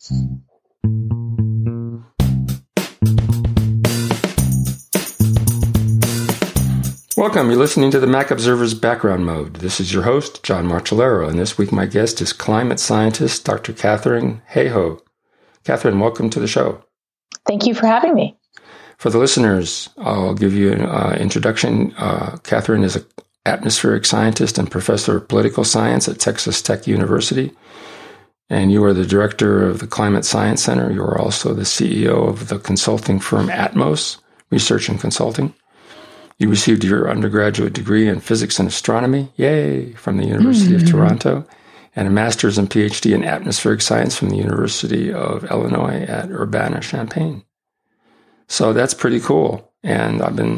Welcome. You're listening to the Mac Observer's Background Mode. This is your host, John Marcellaro, and this week my guest is climate scientist Dr. Katharine Hayhoe. Katharine, welcome to the show. Thank you for having me. For the listeners, I'll give you an introduction. Katharine is an atmospheric scientist and professor of political science at Texas Tech University, and you are the director of the Climate Science Center. You are also the CEO of the consulting firm Atmos, Research and Consulting. You received your undergraduate degree in physics and astronomy, yay, from the University of Toronto, and a master's and PhD in atmospheric science from the University of Illinois at Urbana-Champaign. So that's pretty cool. And I've been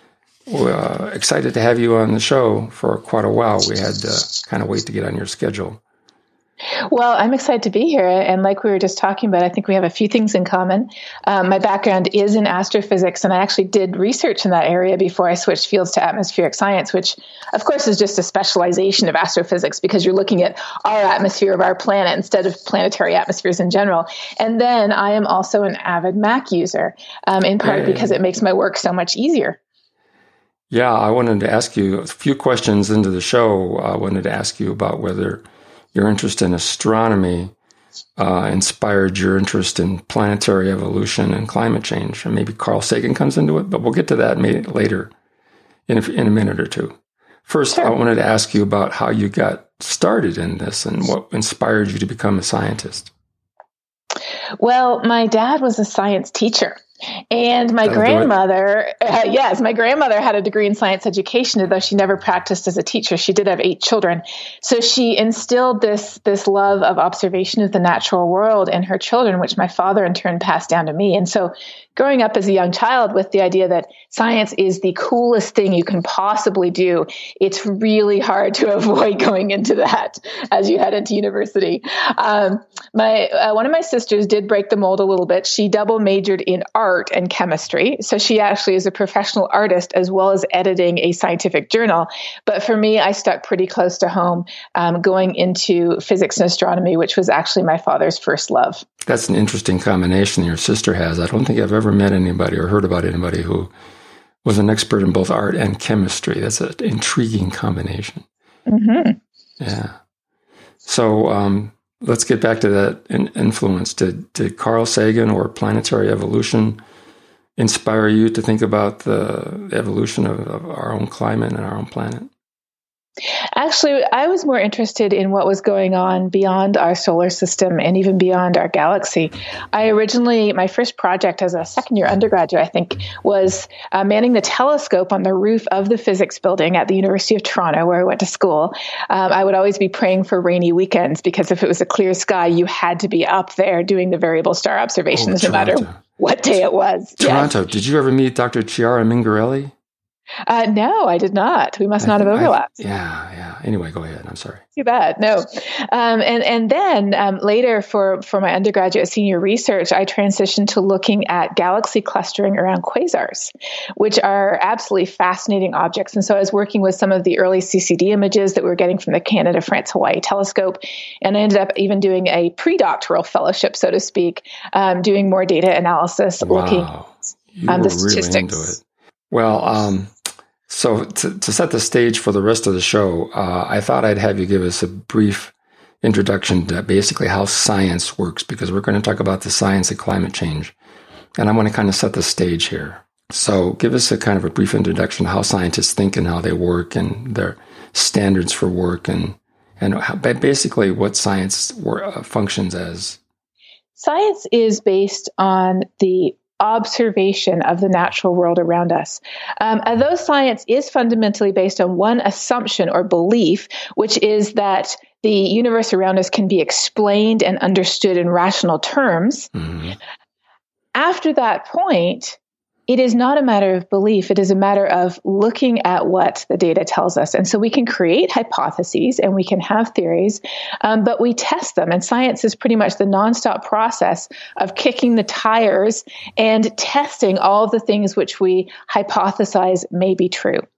excited to have you on the show for quite a while. We had to kind of wait to get on your schedule. Well, I'm excited to be here. And like we were just talking about, I think we have a few things in common. My background is in astrophysics, and I actually did research in that area before I switched fields to atmospheric science, which, of course, is just a specialization of astrophysics because you're looking at our atmosphere of our planet instead of planetary atmospheres in general. And then I am also an avid Mac user, in part because it makes my work so much easier. Yeah, I wanted to ask you a few questions into the show. I wanted to ask you about whether your interest in astronomy inspired your interest in planetary evolution and climate change. And maybe Carl Sagan comes into it, but we'll get to that later in a minute or two. First, sure. I wanted to ask you about how you got started in this and what inspired you to become a scientist. Well, my dad was a science teacher. And my grandmother, my grandmother had a degree in science education, though she never practiced as a teacher. She did have 8 children. So she instilled this love of observation of the natural world in her children, which my father in turn passed down to me. And so growing up as a young child with the idea that science is the coolest thing you can possibly do, it's really hard to avoid going into that as you head into university. One of my sisters did break the mold a little bit. She double majored in art and chemistry. So she actually is a professional artist as well as editing a scientific journal. But for me, I stuck pretty close to home, going into physics and astronomy, which was actually my father's first love. That's an interesting combination your sister has. I don't think I've ever met anybody or heard about anybody who was an expert in both art and chemistry. That's an intriguing combination. Mm-hmm. Yeah. So let's get back to that influence. Did Carl Sagan or planetary evolution inspire you to think about the evolution of our own climate and our own planet? Actually, I was more interested in what was going on beyond our solar system and even beyond our galaxy. My first project as a second-year undergraduate, I think, was manning the telescope on the roof of the physics building at the University of Toronto, where I went to school. I would always be praying for rainy weekends because if it was a clear sky, you had to be up there doing the variable star observations, no matter what day it was. Toronto. Yes. Did you ever meet Dr. Chiara Mingarelli? No, I did not. We must not have overlapped. Yeah. Anyway, go ahead. I'm sorry. Too bad. No. And then later for my undergraduate senior research, I transitioned to looking at galaxy clustering around quasars, which are absolutely fascinating objects. And so I was working with some of the early CCD images that we were getting from the Canada, France, Hawaii telescope. And I ended up even doing a pre-doctoral fellowship, so to speak, doing more data analysis, looking at the statistics. Really into it. Well, so to set the stage for the rest of the show, I thought I'd have you give us a brief introduction to basically how science works, because we're going to talk about the science of climate change. And I want to kind of set the stage here. So give us a kind of a brief introduction to how scientists think and how they work and their standards for work and basically what science functions as. Science is based on the observation of the natural world around us. Though science is fundamentally based on one assumption or belief, which is that the universe around us can be explained and understood in rational terms, after that point, it is not a matter of belief. It is a matter of looking at what the data tells us. And so we can create hypotheses and we can have theories, but we test them. And science is pretty much the nonstop process of kicking the tires and testing all of the things which we hypothesize may be true.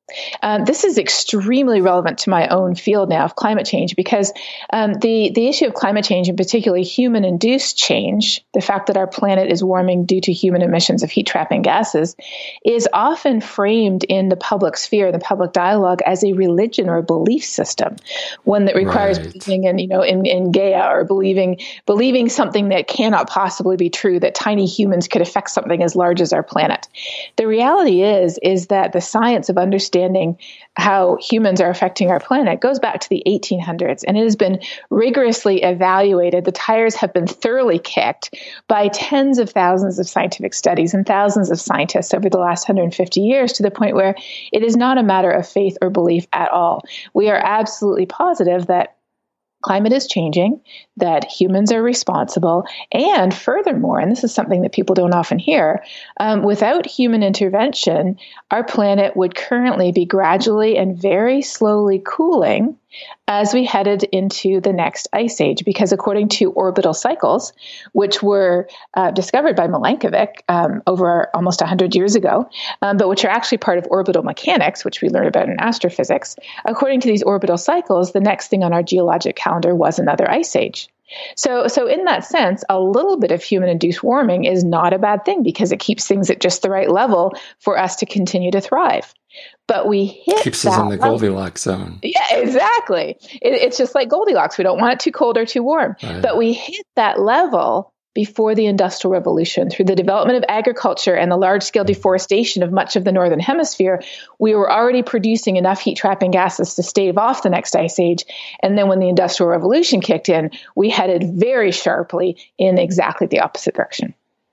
This is extremely relevant to my own field now of climate change, because the issue of climate change, and particularly human-induced change, the fact that our planet is warming due to human emissions of heat-trapping gases, is often framed in the public sphere, the public dialogue, as a religion or a belief system, one that requires believing in Gaia, or believing something that cannot possibly be true, that tiny humans could affect something as large as our planet. The reality is that the science of understanding how humans are affecting our planet goes back to the 1800s, and it has been rigorously evaluated. The tires have been thoroughly kicked by tens of thousands of scientific studies and thousands of scientists over the last 150 years, to the point where it is not a matter of faith or belief at all. We are absolutely positive that climate is changing, that humans are responsible, and furthermore, and this is something that people don't often hear, without human intervention, our planet would currently be gradually and very slowly cooling as we headed into the next ice age. Because according to orbital cycles, which were discovered by Milankovitch over almost 100 years ago, but which are actually part of orbital mechanics, which we learn about in astrophysics, according to these orbital cycles, the next thing on our geologic calendar was another ice age. So in that sense, a little bit of human-induced warming is not a bad thing, because it keeps things at just the right level for us to continue to thrive. But we hit keeps us in the Goldilocks zone. Yeah, exactly. It's just like Goldilocks. We don't want it too cold or too warm. Right. But we hit that level before the Industrial Revolution. Through the development of agriculture and the large-scale deforestation of much of the Northern Hemisphere, we were already producing enough heat-trapping gases to stave off the next ice age. And then when the Industrial Revolution kicked in, we headed very sharply in exactly the opposite direction.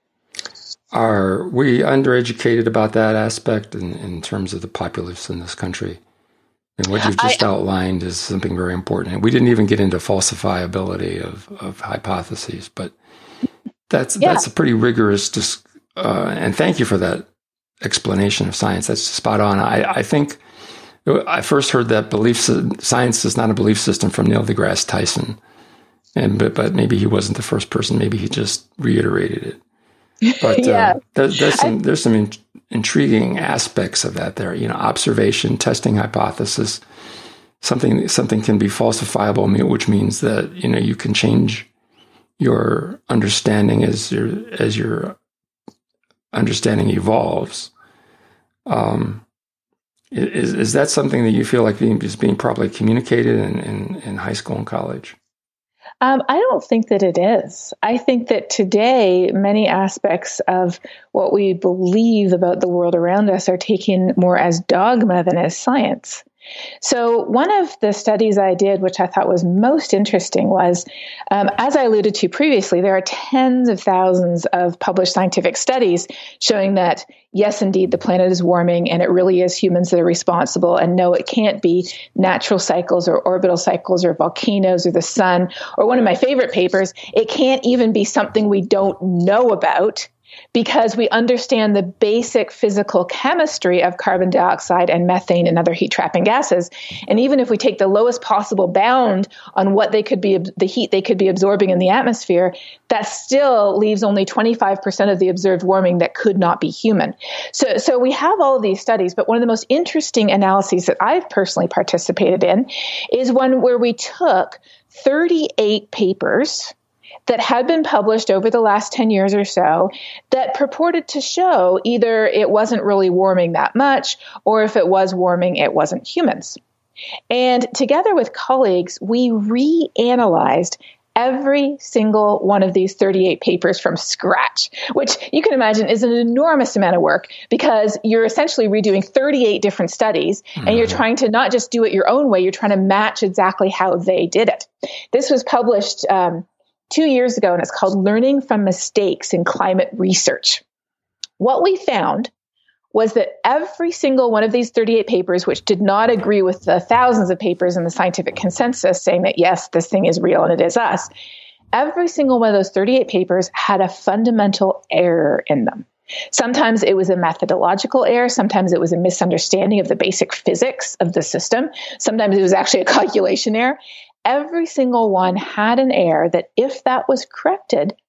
Are we undereducated about that aspect in terms of the populace in this country? And what you've just outlined is something very important. And we didn't even get into falsifiability of hypotheses, but that's a pretty rigorous, and thank you for that explanation of science. That's spot on. I think I first heard that science is not a belief system from Neil deGrasse Tyson, but maybe he wasn't the first person. Maybe he just reiterated it. But there's some intriguing aspects of that there. Observation, testing hypothesis. Something can be falsifiable, which means that you can change your understanding as your understanding evolves. Is that something that you feel like is being properly communicated in high school and college? I don't think that it is. I think that today, many aspects of what we believe about the world around us are taken more as dogma than as science. So one of the studies I did, which I thought was most interesting, was, as I alluded to previously, there are tens of thousands of published scientific studies showing that, yes, indeed, the planet is warming, and it really is humans that are responsible. And no, it can't be natural cycles or orbital cycles or volcanoes or the sun. Or one of my favorite papers, it can't even be something we don't know about, because we understand the basic physical chemistry of carbon dioxide and methane and other heat-trapping gases. And even if we take the lowest possible bound on what they could be, the heat they could be absorbing in the atmosphere, that still leaves only 25% of the observed warming that could not be human. So we have all of these studies, but one of the most interesting analyses that I've personally participated in is one where we took 38 papers that had been published over the last 10 years or so that purported to show either it wasn't really warming that much, or if it was warming, it wasn't humans. And together with colleagues, we reanalyzed every single one of these 38 papers from scratch, which you can imagine is an enormous amount of work, because you're essentially redoing 38 different studies, and you're trying to not just do it your own way, you're trying to match exactly how they did it. This was published 2 years ago, and it's called Learning from Mistakes in Climate Research. What we found was that every single one of these 38 papers, which did not agree with the thousands of papers in the scientific consensus saying that, yes, this thing is real and it is us, every single one of those 38 papers had a fundamental error in them. Sometimes it was a methodological error. Sometimes it was a misunderstanding of the basic physics of the system. Sometimes it was actually a calculation error. Every single one had an error that, if that was corrected,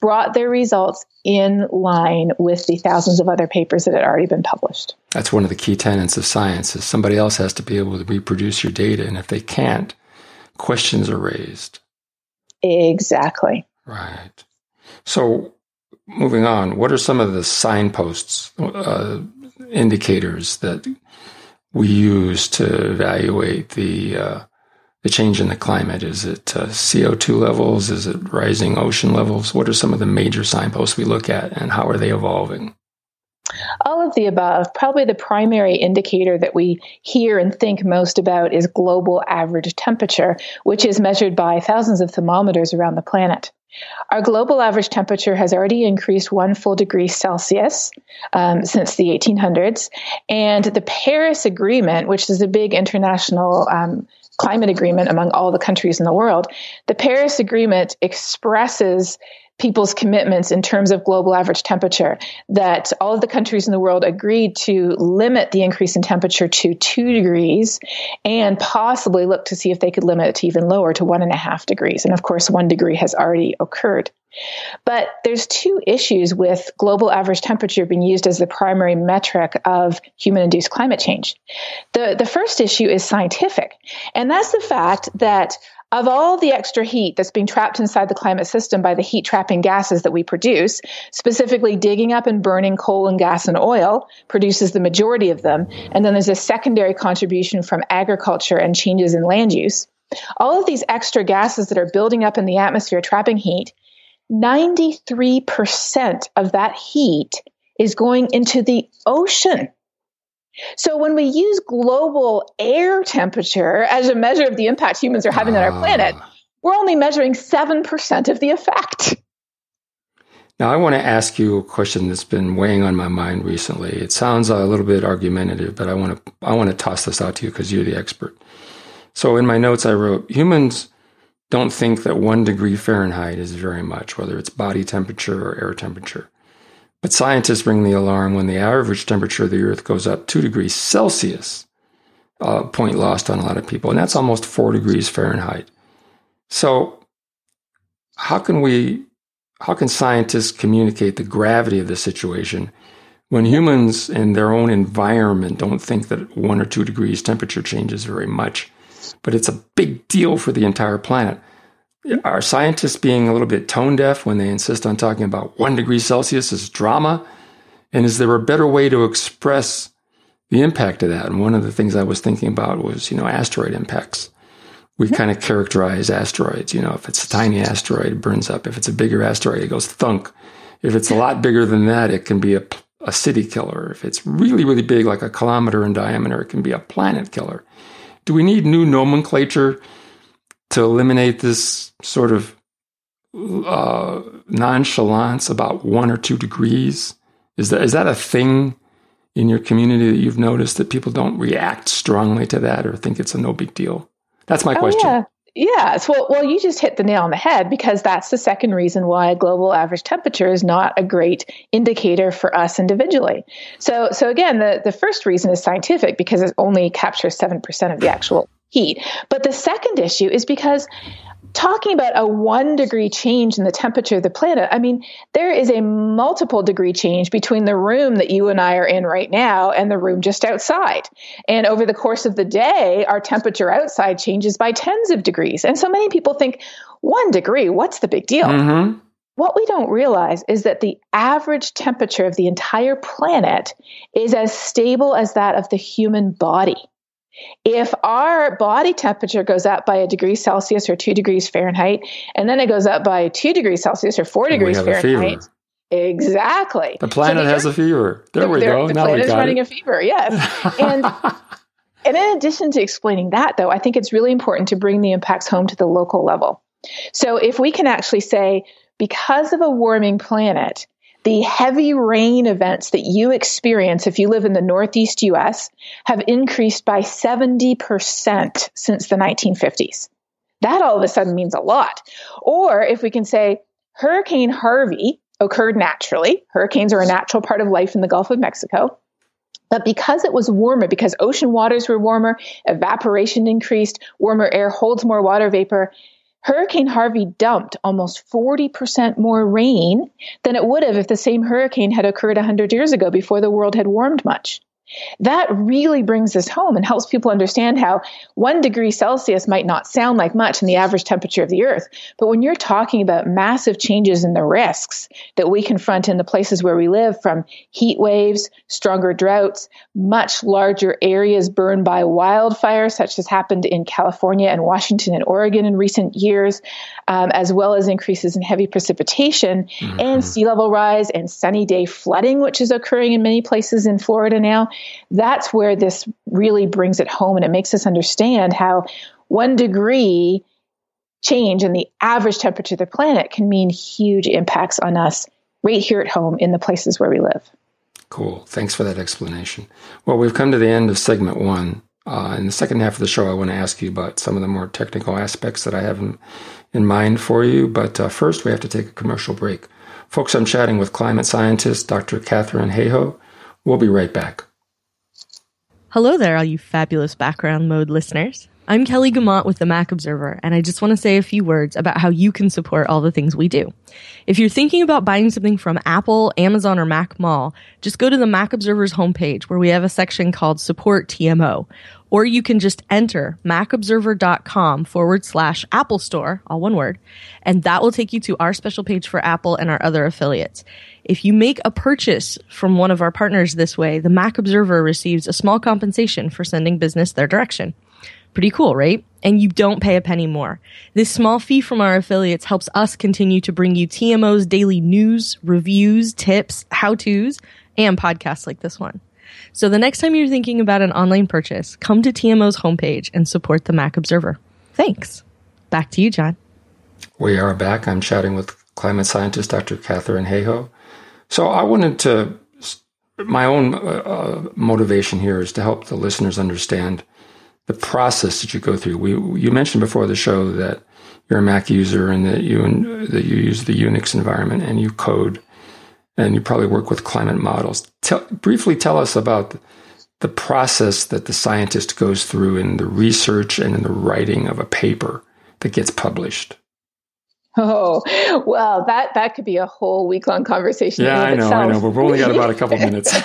brought their results in line with the thousands of other papers that had already been published. That's one of the key tenets of science, is somebody else has to be able to reproduce your data. And if they can't, questions are raised. Exactly. Right. So moving on, what are some of the signposts, indicators that we use to evaluate the change in the climate? Is it CO2 levels? Is it rising ocean levels? What are some of the major signposts we look at, and how are they evolving? All of the above. Probably the primary indicator that we hear and think most about is global average temperature, which is measured by thousands of thermometers around the planet. Our global average temperature has already increased 1 full degree Celsius since the 1800s. And the Paris Agreement, which is a big international climate agreement among all the countries in the world, the Paris Agreement expresses people's commitments in terms of global average temperature, that all of the countries in the world agreed to limit the increase in temperature to 2 degrees and possibly look to see if they could limit it to even lower, to 1.5 degrees. And of course, 1 degree has already occurred. But there's two issues with global average temperature being used as the primary metric of human-induced climate change. The first issue is scientific, and that's the fact that of all the extra heat that's being trapped inside the climate system by the heat-trapping gases that we produce, specifically digging up and burning coal and gas and oil produces the majority of them, and then there's a secondary contribution from agriculture and changes in land use. All of these extra gases that are building up in the atmosphere, trapping heat, 93% of that heat is going into the ocean. So when we use global air temperature as a measure of the impact humans are having on our planet, we're only measuring 7% of the effect. Now, I want to ask you a question that's been weighing on my mind recently. It sounds a little bit argumentative, but I want to toss this out to you because you're the expert. So in my notes, I wrote, humans don't think that 1 degree Fahrenheit is very much, whether it's body temperature or air temperature. But scientists ring the alarm when the average temperature of the Earth goes up 2 degrees Celsius, point lost on a lot of people, and that's almost 4 degrees Fahrenheit. So how can scientists communicate the gravity of the situation when humans in their own environment don't think that 1 or 2 degrees temperature changes very much, but it's a big deal for the entire planet? Are scientists being a little bit tone deaf when they insist on talking about 1 degree Celsius as drama? And is there a better way to express the impact of that? And one of the things I was thinking about was, asteroid impacts. We kind of characterize asteroids. If it's a tiny asteroid, it burns up. If it's a bigger asteroid, it goes thunk. If it's a lot bigger than that, it can be a city killer. If it's really, really big, like a kilometer in diameter, it can be a planet killer. Do we need new nomenclature to eliminate this sort of nonchalance about 1 or 2 degrees? Is that a thing in your community that you've noticed, that people don't react strongly to that or think it's a no big deal? That's my question. Yeah. Yes. Well, you just hit the nail on the head, because that's the second reason why global average temperature is not a great indicator for us individually. So again, the first reason is scientific, because it only captures 7% of the actual heat. But the second issue is because talking about a 1 degree change in the temperature of the planet, there is a multiple degree change between the room that you and I are in right now and the room just outside. And over the course of the day, our temperature outside changes by tens of degrees. And so many people think, 1 degree, what's the big deal? Mm-hmm. What we don't realize is that the average temperature of the entire planet is as stable as that of the human body. If our body temperature goes up by 1 degree Celsius or 2 degrees Fahrenheit, and then it goes up by 2 degrees Celsius or 4 degrees Fahrenheit, exactly. The planet has a fever. There we go. The planet is running a fever, yes. And in addition to explaining that, though, I think it's really important to bring the impacts home to the local level. So if we can actually say, because of a warming planet, the heavy rain events that you experience if you live in the Northeast U.S. have increased by 70% since the 1950s. That all of a sudden means a lot. Or if we can say Hurricane Harvey occurred naturally. Hurricanes are a natural part of life in the Gulf of Mexico. But because it was warmer, because ocean waters were warmer, evaporation increased, warmer air holds more water vapor, Hurricane Harvey dumped almost 40% more rain than it would have if the same hurricane had occurred 100 years ago before the world had warmed much. That really brings us home and helps people understand how 1 degree Celsius might not sound like much in the average temperature of the Earth. But when you're talking about massive changes in the risks that we confront in the places where we live, from heat waves, stronger droughts, much larger areas burned by wildfires, such as happened in California and Washington and Oregon in recent years, as well as increases in heavy precipitation and sea level rise and sunny day flooding, which is occurring in many places in Florida now. That's where this really brings it home, and it makes us understand how 1 degree change in the average temperature of the planet can mean huge impacts on us right here at home in the places where we live. Cool. Thanks for that explanation. Well, we've come to the end of segment 1. In the second half of the show, I want to ask you about some of the more technical aspects that I have in mind for you. But first, we have to take a commercial break. Folks, I'm chatting with climate scientist Dr. Katharine Hayhoe. We'll be right back. Hello there, all you fabulous Background Mode listeners. I'm Kelly Guimont with the Mac Observer, and I just want to say a few words about how you can support all the things we do. If you're thinking about buying something from Apple, Amazon, or Mac Mall, just go to the Mac Observer's homepage where we have a section called Support TMO. Or you can just enter macobserver.com/Apple Store, all one word, and that will take you to our special page for Apple and our other affiliates. If you make a purchase from one of our partners this way, the Mac Observer receives a small compensation for sending business their direction. Pretty cool, right? And you don't pay a penny more. This small fee from our affiliates helps us continue to bring you TMO's daily news, reviews, tips, how-tos, and podcasts like this one. So the next time you're thinking about an online purchase, come to TMO's homepage and support the Mac Observer. Thanks. Back to you, John. We are back. I'm chatting with climate scientist Dr. Katharine Hayhoe. So I wanted to, my own motivation here is to help the listeners understand the process that you go through. You mentioned before the show that you're a Mac user and that you use the Unix environment and you code, and you probably work with climate models. Briefly tell us about the process that the scientist goes through in the research and in the writing of a paper that gets published. Oh, well, that could be a whole week-long conversation. Yeah, I know, but we've only got about a couple minutes.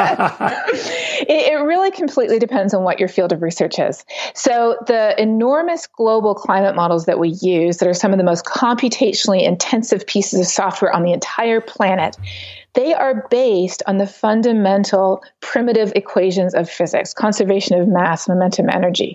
It really completely depends on what your field of research is. So the enormous global climate models that we use, that are some of the most computationally intensive pieces of software on the entire planet, they are based on the fundamental primitive equations of physics, conservation of mass, momentum, energy.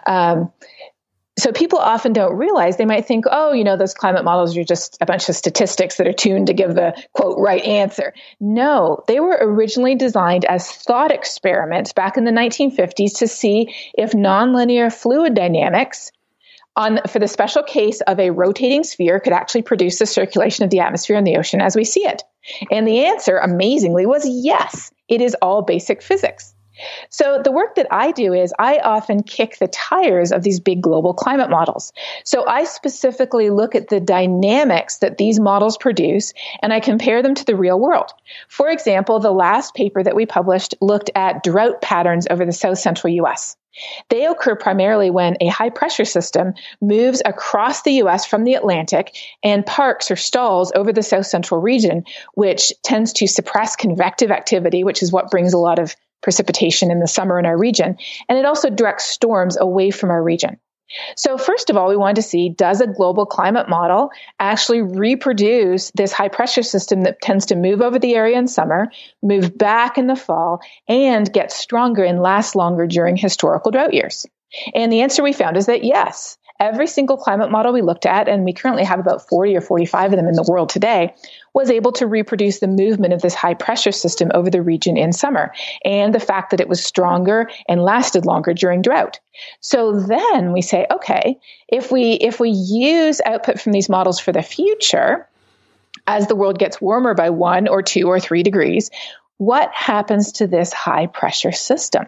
So people often don't realize, they might think, those climate models are just a bunch of statistics that are tuned to give the, quote, right answer. No, they were originally designed as thought experiments back in the 1950s to see if nonlinear fluid dynamics for the special case of a rotating sphere could actually produce the circulation of the atmosphere and the ocean as we see it. And the answer, amazingly, was yes, it is all basic physics. So the work that I do is I often kick the tires of these big global climate models. So I specifically look at the dynamics that these models produce, and I compare them to the real world. For example, the last paper that we published looked at drought patterns over the south central U.S. They occur primarily when a high pressure system moves across the U.S. from the Atlantic and parks or stalls over the south central region, which tends to suppress convective activity, which is what brings a lot of precipitation in the summer in our region. And it also directs storms away from our region. So first of all, we wanted to see, does a global climate model actually reproduce this high pressure system that tends to move over the area in summer, move back in the fall, and get stronger and last longer during historical drought years? And the answer we found is that yes, every single climate model we looked at, and we currently have about 40 or 45 of them in the world today, was able to reproduce the movement of this high pressure system over the region in summer, and the fact that it was stronger and lasted longer during drought. So then we say, okay, if we use output from these models for the future, as the world gets warmer by 1 or 2 or 3 degrees, what happens to this high pressure system?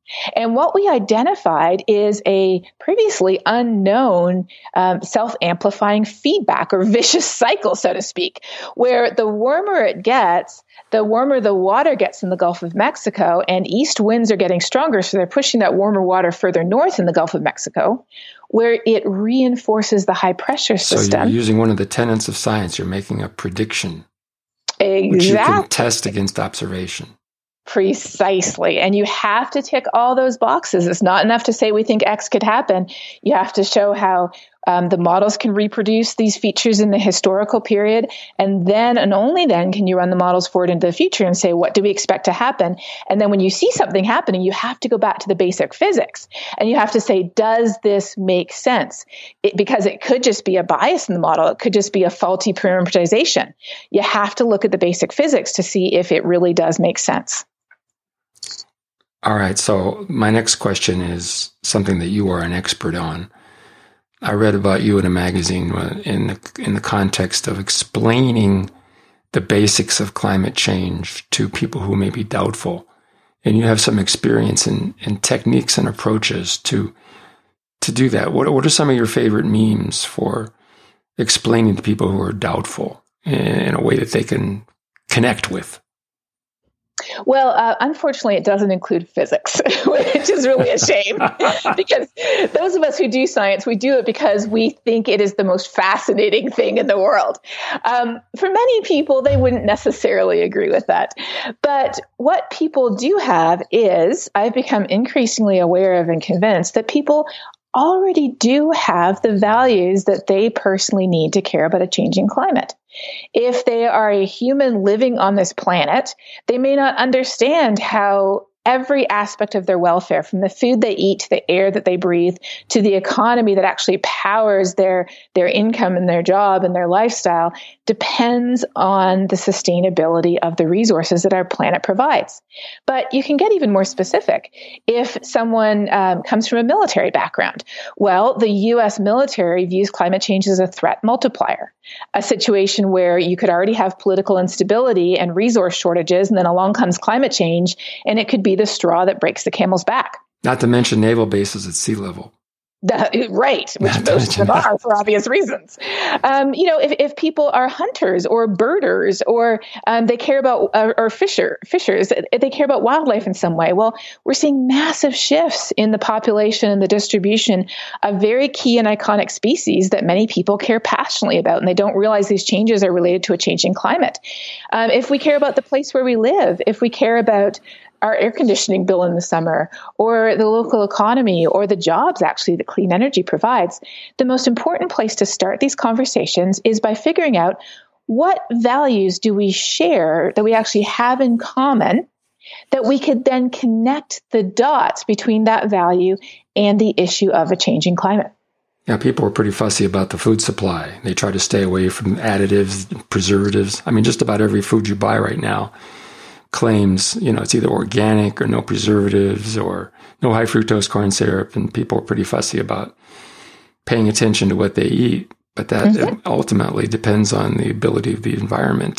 And what we identified is a previously unknown self-amplifying feedback or vicious cycle, so to speak, where the warmer it gets, the warmer the water gets in the Gulf of Mexico, and east winds are getting stronger, so they're pushing that warmer water further north in the Gulf of Mexico, where it reinforces the high pressure system. So you're using one of the tenets of science. You're making a prediction, exactly, which you can test against observation. Precisely. And you have to tick all those boxes. It's not enough to say we think X could happen. You have to show how the models can reproduce these features in the historical period. And then and only then can you run the models forward into the future and say, what do we expect to happen? And then when you see something happening, you have to go back to the basic physics. And you have to say, does this make sense? Because it could just be a bias in the model. It could just be a faulty parameterization. You have to look at the basic physics to see if it really does make sense. All right. So my next question is something that you are an expert on. I read about you in a magazine in the context of explaining the basics of climate change to people who may be doubtful. And you have some experience in techniques and approaches to do that. What are some of your favorite memes for explaining to people who are doubtful in a way that they can connect with? Well, unfortunately, it doesn't include physics, which is really a shame because those of us who do science, we do it because we think it is the most fascinating thing in the world. For many people, they wouldn't necessarily agree with that. But what people do have is I've become increasingly aware of and convinced that people already do have the values that they personally need to care about a changing climate. If they are a human living on this planet, they may not understand how every aspect of their welfare, from the food they eat to the air that they breathe to the economy that actually powers their income and their job and their lifestyle, depends on the sustainability of the resources that our planet provides. But you can get even more specific. If someone comes from a military background, well, the U.S. military views climate change as a threat multiplier, a situation where you could already have political instability and resource shortages, and then along comes climate change, and it could be the straw that breaks the camel's back. Not to mention naval bases at sea level. Right, which most of them are for obvious reasons. If people are hunters or birders or they care about or fishers, they care about wildlife in some way. Well, we're seeing massive shifts in the population and the distribution of very key and iconic species that many people care passionately about, and they don't realize these changes are related to a changing climate. If we care about the place where we live, if we care about our air conditioning bill in the summer, or the local economy, or the jobs actually that clean energy provides, the most important place to start these conversations is by figuring out what values do we share that we actually have in common, that we could then connect the dots between that value and the issue of a changing climate. Yeah, people are pretty fussy about the food supply. They try to stay away from additives, preservatives. I mean, just about every food you buy right now claims, it's either organic or no preservatives or no high fructose corn syrup. And people are pretty fussy about paying attention to what they eat. But that ultimately depends on the ability of the environment to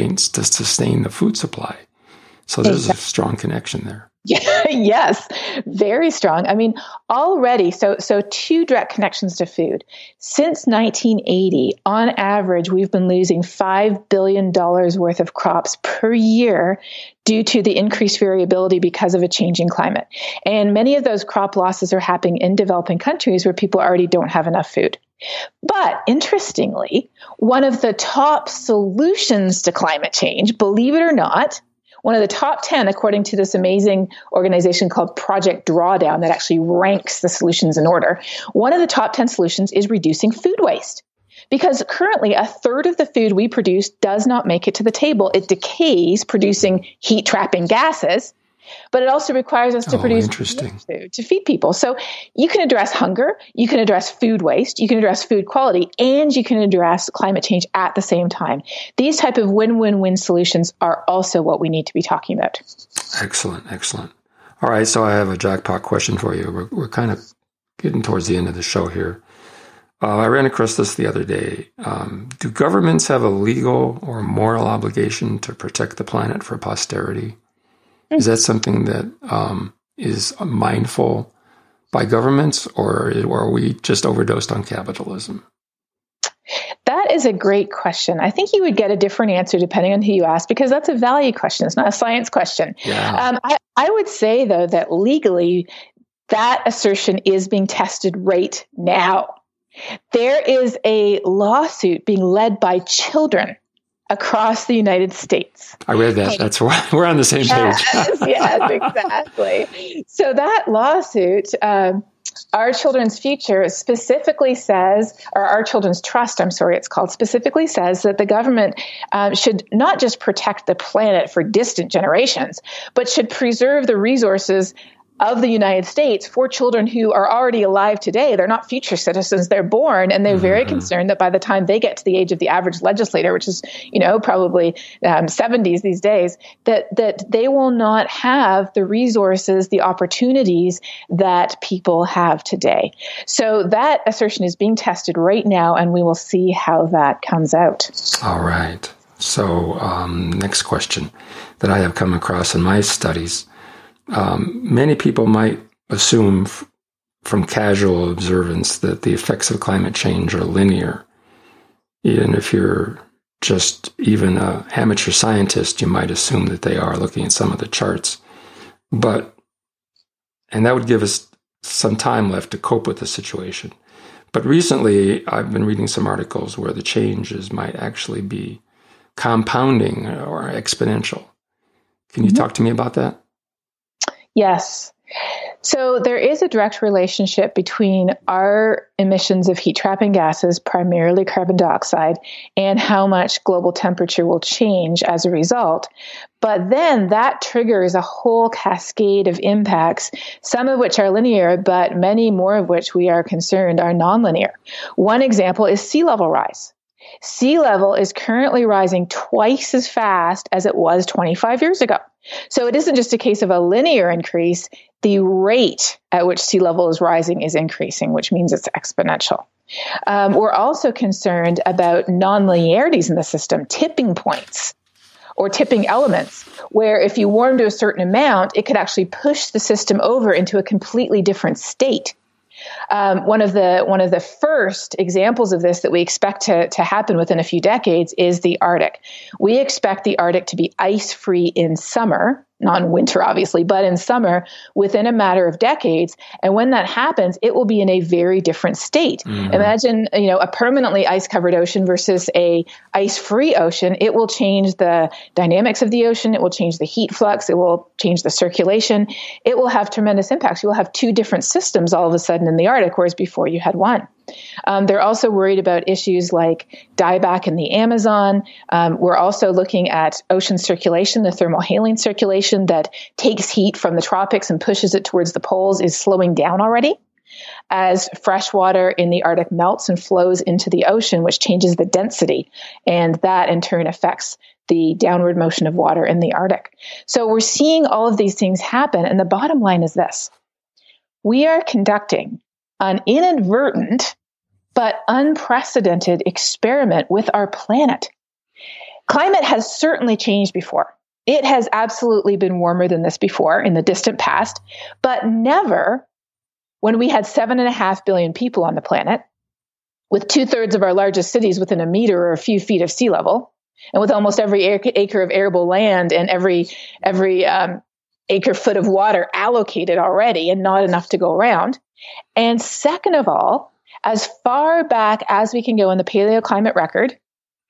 sustain the food supply. So there's a strong connection there. Yes, very strong. I mean, already, so two direct connections to food. Since 1980, on average, we've been losing $5 billion worth of crops per year due to the increased variability because of a changing climate. And many of those crop losses are happening in developing countries where people already don't have enough food. But interestingly, one of the top solutions to climate change, believe it or not, one of the top 10, according to this amazing organization called Project Drawdown that actually ranks the solutions in order, one of the top 10 solutions is reducing food waste. Because currently a third of the food we produce does not make it to the table. It decays, producing heat-trapping gases. But it also requires us to produce food to feed people. So you can address hunger, you can address food waste, you can address food quality, and you can address climate change at the same time. These type of win-win-win solutions are also what we need to be talking about. Excellent. All right, so I have a jackpot question for you. We're kind of getting towards the end of the show here. I ran across this the other day. Do governments have a legal or moral obligation to protect the planet for posterity? Is that something that is mindful by governments, or are we just overdosed on capitalism? That is a great question. I think you would get a different answer depending on who you ask, because that's a value question. It's not a science question. Yeah. I would say, though, that legally, that assertion is being tested right now. There is a lawsuit being led by children across the United States. I read that. That's why we're on the same page. Yes, exactly. So that lawsuit, Our Children's Future specifically says, or Our Children's Trust, it's called, specifically says that the government should not just protect the planet for distant generations, but should preserve the resources of the United States for children who are already alive today. They're not future citizens. They're born, and they're very concerned that by the time they get to the age of the average legislator, which is, probably 70s these days, that they will not have the resources, the opportunities that people have today. So that assertion is being tested right now, and we will see how that comes out. All right. So next question that I have come across in my studies. Many people might assume from casual observance that the effects of climate change are linear. Even if you're just even an amateur scientist, you might assume that they are, looking at some of the charts. And that would give us some time left to cope with the situation. But recently, I've been reading some articles where the changes might actually be compounding or exponential. Can you talk to me about that? Yes. So there is a direct relationship between our emissions of heat-trapping gases, primarily carbon dioxide, and how much global temperature will change as a result. But then that triggers a whole cascade of impacts, some of which are linear, but many more of which we are concerned are nonlinear. One example is sea level rise. Sea level is currently rising twice as fast as it was 25 years ago. So it isn't just a case of a linear increase. The rate at which sea level is rising is increasing, which means it's exponential. We're also concerned about nonlinearities in the system, tipping points or tipping elements, where if you warm to a certain amount, it could actually push the system over into a completely different state. One of the first examples of this that we expect to happen within a few decades is the Arctic. We expect the Arctic to be ice-free in summer, not in winter, obviously, but in summer within a matter of decades. And when that happens, it will be in a very different state. Mm-hmm. Imagine, a permanently ice-covered ocean versus a ice-free ocean. It will change the dynamics of the ocean. It will change the heat flux. It will change the circulation. It will have tremendous impacts. You will have two different systems all of a sudden in the Arctic, whereas before you had one. They're also worried about issues like dieback in the Amazon. We're also looking at ocean circulation. The thermohaline circulation that takes heat from the tropics and pushes it towards the poles is slowing down already as fresh water in the Arctic melts and flows into the ocean, which changes the density. And that in turn affects the downward motion of water in the Arctic. So we're seeing all of these things happen. And the bottom line is this: we are conducting an inadvertent but unprecedented experiment with our planet. Climate has certainly changed before. It has absolutely been warmer than this before in the distant past, but never when we had 7.5 billion people on the planet, with 2/3 of our largest cities within a meter or a few feet of sea level, and with almost every acre of arable land and every acre foot of water allocated already and not enough to go around. And second of all, as far back as we can go in the paleoclimate record,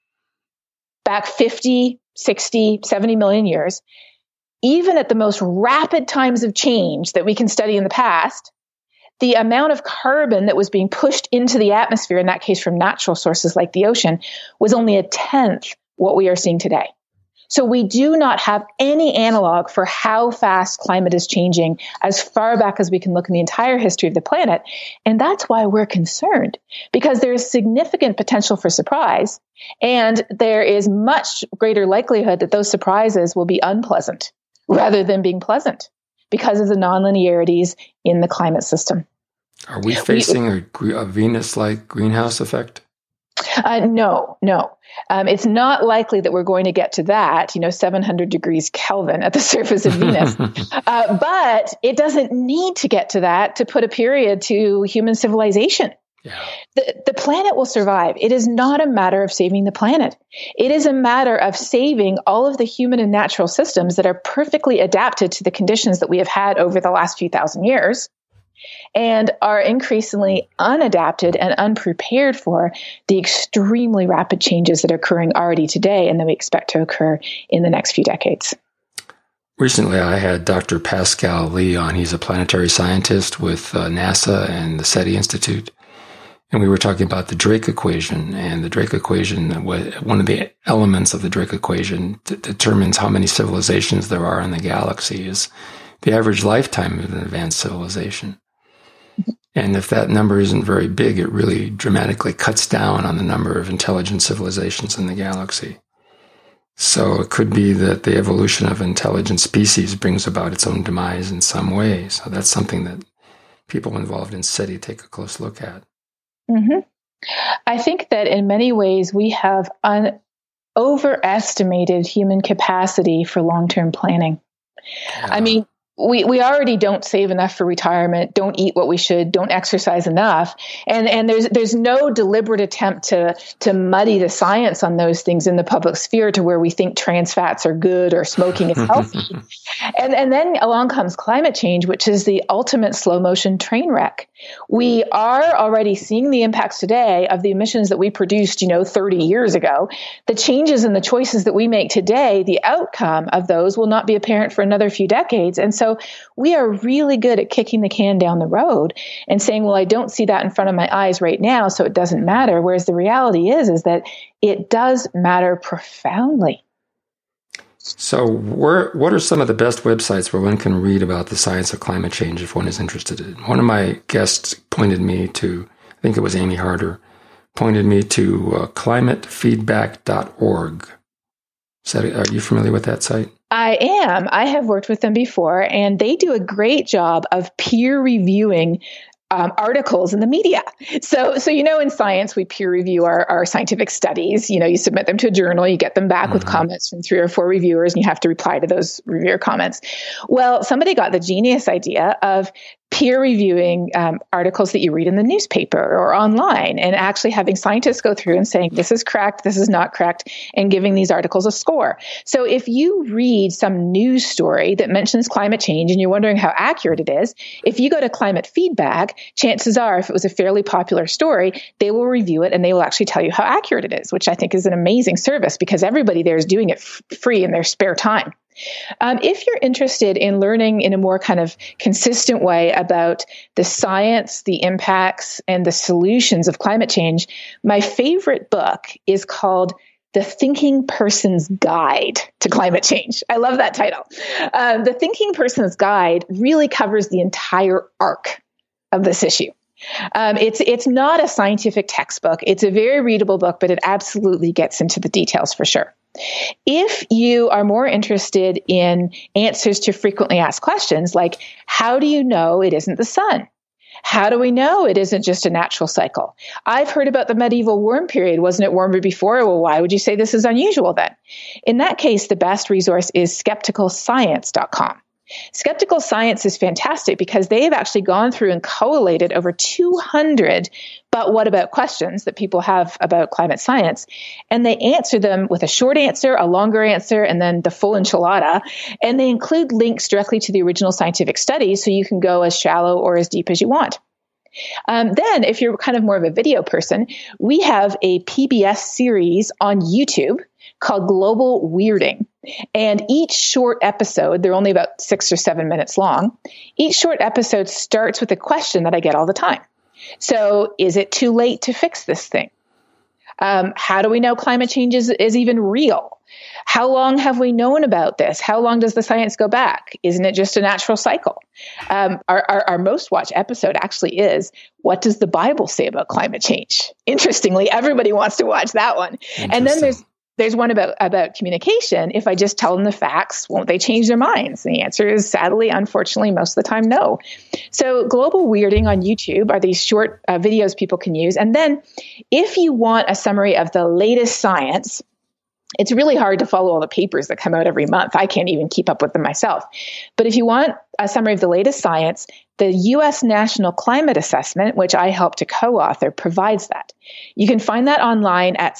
back 50, 60, 70 million years, even at the most rapid times of change that we can study in the past, the amount of carbon that was being pushed into the atmosphere, in that case from natural sources like the ocean, was only 1/10 what we are seeing today. So we do not have any analog for how fast climate is changing as far back as we can look in the entire history of the planet. And that's why we're concerned, because there is significant potential for surprise. And there is much greater likelihood that those surprises will be unpleasant rather than being pleasant because of the nonlinearities in the climate system. Are we facing a Venus-like greenhouse effect? No. It's not likely that we're going to get to that, 700 degrees Kelvin at the surface of Venus. But it doesn't need to get to that to put a period to human civilization. Yeah. The planet will survive. It is not a matter of saving the planet. It is a matter of saving all of the human and natural systems that are perfectly adapted to the conditions that we have had over the last few thousand years and are increasingly unadapted and unprepared for the extremely rapid changes that are occurring already today and that we expect to occur in the next few decades. Recently, I had Dr. Pascal Lee on. He's a planetary scientist with NASA and the SETI Institute. And we were talking about the Drake equation, and the Drake equation, one of the elements of the Drake equation determines how many civilizations there are in the galaxy is the average lifetime of an advanced civilization. And if that number isn't very big, it really dramatically cuts down on the number of intelligent civilizations in the galaxy. So it could be that the evolution of intelligent species brings about its own demise in some way. So that's something that people involved in SETI take a close look at. Mm-hmm. I think that in many ways we have overestimated human capacity for long-term planning. Yeah. I mean, we already don't save enough for retirement, don't eat what we should, don't exercise enough. And there's no deliberate attempt to muddy the science on those things in the public sphere to where we think trans fats are good or smoking is healthy. And then along comes climate change, which is the ultimate slow motion train wreck. We are already seeing the impacts today of the emissions that we produced, 30 years ago. The changes and the choices that we make today, the outcome of those will not be apparent for another few decades. And so we are really good at kicking the can down the road and saying, well, I don't see that in front of my eyes right now, so it doesn't matter. Whereas the reality is that it does matter profoundly. So what are some of the best websites where one can read about the science of climate change if one is interested in it? One of my guests pointed me to, I think it was Amy Harder, pointed me to climatefeedback.org. Are you familiar with that site? I am. I have worked with them before, and they do a great job of peer reviewing articles in the media. So in science, we peer review our scientific studies. You submit them to a journal, you get them back with comments from 3 or 4 reviewers, and you have to reply to those reviewer comments. Well, somebody got the genius idea of peer reviewing articles that you read in the newspaper or online and actually having scientists go through and saying, this is correct, this is not correct, and giving these articles a score. So if you read some news story that mentions climate change and you're wondering how accurate it is, if you go to Climate Feedback, chances are, if it was a fairly popular story, they will review it and they will actually tell you how accurate it is, which I think is an amazing service because everybody there is doing it free in their spare time. If you're interested in learning in a more kind of consistent way about the science, the impacts, and the solutions of climate change, my favorite book is called The Thinking Person's Guide to Climate Change. I love that title. The Thinking Person's Guide really covers the entire arc of this issue. It's not a scientific textbook. It's a very readable book, but it absolutely gets into the details for sure. If you are more interested in answers to frequently asked questions like, how do you know it isn't the sun? How do we know it isn't just a natural cycle? I've heard about the medieval warm period. Wasn't it warmer before? Well, why would you say this is unusual then? In that case, the best resource is skepticalscience.com. Skeptical Science is fantastic because they've actually gone through and collated over 200 but what about questions that people have about climate science. And they answer them with a short answer, a longer answer, and then the full enchilada. And they include links directly to the original scientific studies so you can go as shallow or as deep as you want. Then, if you're kind of more of a video person, we have a PBS series on YouTube called Global Weirding. And each short episode, they're only about 6 or 7 minutes long, each short episode starts with a question that I get all the time. So, is it too late to fix this thing? How do we know climate change is even real? How long have we known about this? How long does the science go back? Isn't it just a natural cycle? Our most watched episode actually is, what does the Bible say about climate change? Interestingly, everybody wants to watch that one. And then there's one about communication. If I just tell them the facts, won't they change their minds? And the answer is sadly, unfortunately, most of the time, no. So global weirding on YouTube are these short videos people can use. And then if you want a summary of the latest science, it's really hard to follow all the papers that come out every month. I can't even keep up with them myself. But if you want a summary of the latest science, the U.S. National Climate Assessment, which I helped to co-author, provides that. You can find that online at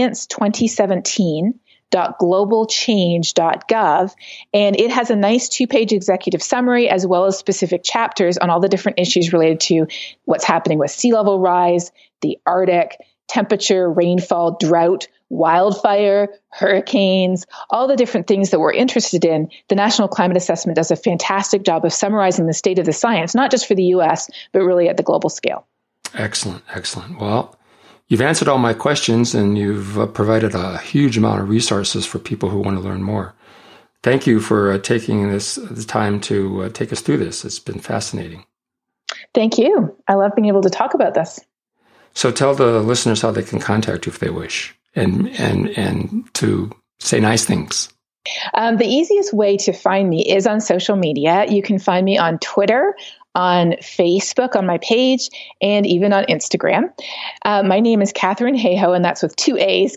science2017.globalchange.gov, and it has a nice 2-page executive summary as well as specific chapters on all the different issues related to what's happening with sea level rise, the Arctic, temperature, rainfall, drought, wildfire, hurricanes, all the different things that we're interested in. The National Climate Assessment does a fantastic job of summarizing the state of the science, not just for the U.S., but really at the global scale. Excellent, excellent. Well, you've answered all my questions, and you've provided a huge amount of resources for people who want to learn more. Thank you for taking the time to take us through this. It's been fascinating. Thank you. I love being able to talk about this. So tell the listeners how they can contact you if they wish, and to say nice things. The easiest way to find me is on social media. You can find me on Twitter, on Facebook, on my page, and even on Instagram. My name is Katharine Hayhoe, and that's with 2 A's,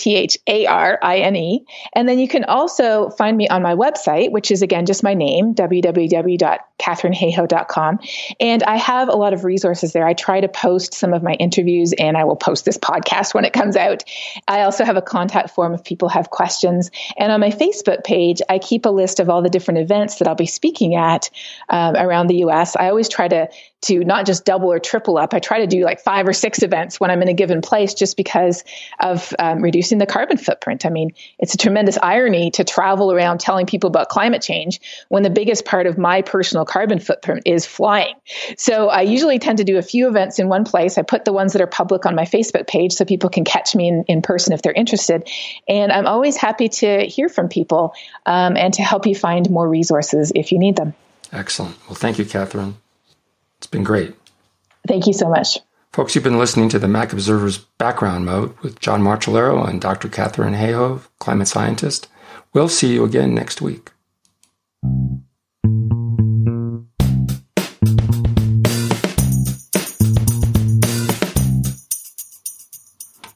Katharine. And then you can also find me on my website, which is, again, just my name, www.katharineHayhoe.com. And I have a lot of resources there. I try to post some of my interviews, and I will post this podcast when it comes out. I also have a contact form if people have questions. And on my Facebook page, I keep a list of all the different events that I'll be speaking at around the U.S. I always try to not just double or triple up. I try to do like 5 or 6 events when I'm in a given place just because of reducing the carbon footprint. I mean, it's a tremendous irony to travel around telling people about climate change when the biggest part of my personal carbon footprint is flying. So I usually tend to do a few events in one place. I put the ones that are public on my Facebook page so people can catch me in person if they're interested. And I'm always happy to hear from people and to help you find more resources if you need them. Excellent. Well, thank you, Katharine. It's been great. Thank you so much. Folks, you've been listening to the Mac Observer's Background Mode with John Martellaro and Dr. Katharine Hayhoe, climate scientist. We'll see you again next week.